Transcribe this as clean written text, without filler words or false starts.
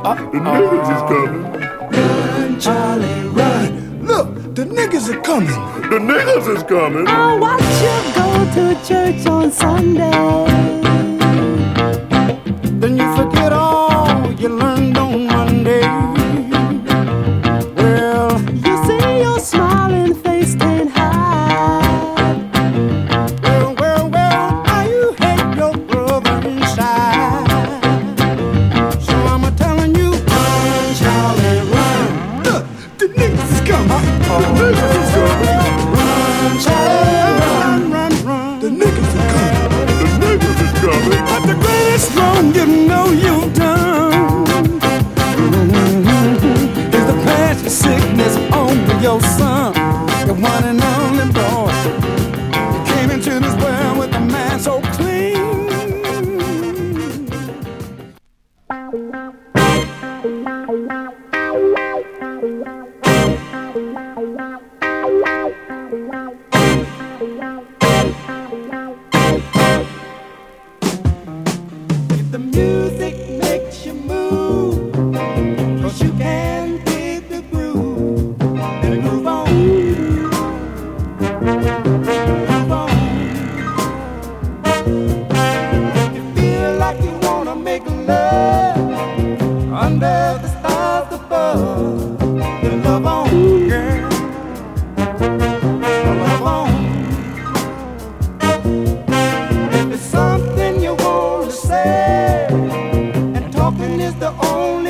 The niggas is coming. Run, Charlie, run. Look, the niggas are coming. The niggas is coming. I'll watch you go to church on Sunday. Then you forget all you learned on Monday. Well, You see your smiling face can't hide. well, now you hate your brother inside. So I'm a-telling you, run, Charlie, run. Look, the niggas is coming. The niggas is coming. Run, Charlie, run. The niggas are coming. The niggas is coming. But the greatest wrong you know you've done is to pass your sickness on to your son, the one and only boy. You came into this world with a mind so clean. If the music makes you move, 'cause you can dig the groove, then groove on. Groove on. If you feel like you wanna make love under the stars above, then love on, girl. Love on. If it's something you want to say, and talking is the only